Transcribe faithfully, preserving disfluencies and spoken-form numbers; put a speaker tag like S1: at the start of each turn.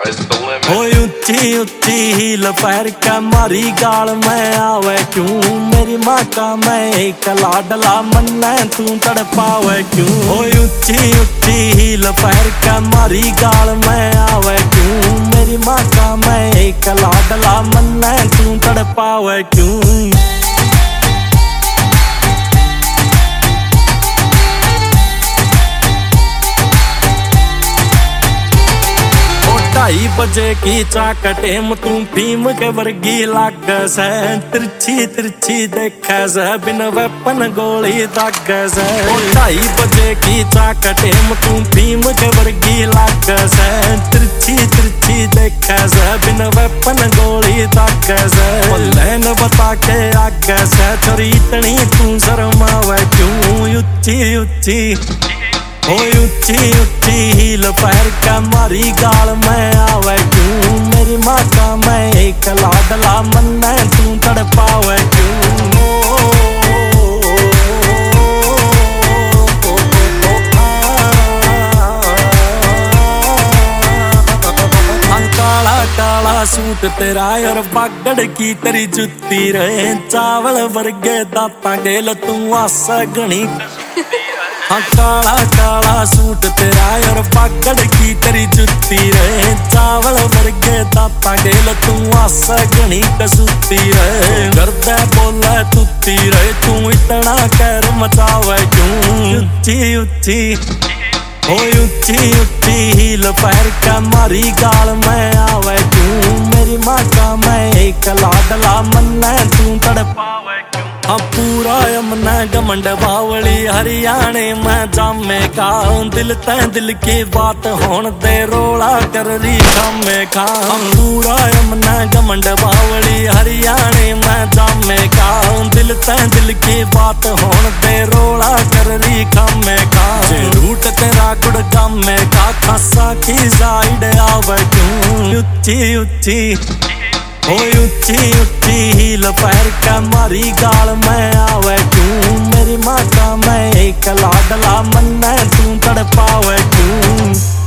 S1: ओए ऊंची ऊंची हील पैर का मारी गाल में आवे क्यों मेरी माँ का मैं एक लाडला मन्ना तू तड़पावे क्यों। ओए ऊंची ऊंची हील पैर का मारी गाल में आवे क्यों मेरी माँ का मैं एक लाडला मन्ना तू तड़पावे क्यों। ढाई बजे की चाकटे तू भीम के वर्गी लाग से तिरछी तिरछी देखे से बिन वेपन गोली दाग से। ढाई बजे की चाकटे तू भीम के वर्गी लाग से तिरछी तिरछी देखे से बिन वेपन गोली दाग से। लैन बता के आगे से छोरी इतनी तू शर्मावे क्यों। उच्ची उच्ची ओए ऊंची ऊंची हील पैर का मारी गाल में आवे क्यों मेरी माँ का मैं एक लाडला मन्ना तू तड़पावे क्यों। काला काला सूट तेरा और बागड़ की तेरी जुत्ती रहे चावल वर्गे दाता गेल तू आसा गणी। हाँ काला काला सूट तेरा और पागड़ की तेरी जुत्ती रहे चावल वर्गे दाता गेल तू आसा गणी कसूती रहे। गर्दे बोले तुती रहे तू इतना कैर मचावे क्यों। उच्ची उच्ची ओए ऊंची ऊंची हील पैर का मारी गाल में आवे क्यों मेरी माँ का मैं एक लाडला मन्ना तू तड़पावे क्यों। हाँ पूरा यमुना घमंड बावली हरियाणे में जामे का दिल तै दिल की बात होन दे रोला कर री खामे खा। पूरा यमुना घमंड बावली हरियाणे में जामे का दिल तै दिल की बात होन दे रोला कर री खामे खा। रूट तेरा गुड़ गामे का खासा की साइड आवे क्यों। उच्ची उच्ची ओए ऊंची ऊंची हील पैर का मारी गाल में आवे क्यों मेरी माँ का मैं एक लाडला मन्ना तू तड़पावे क्यों।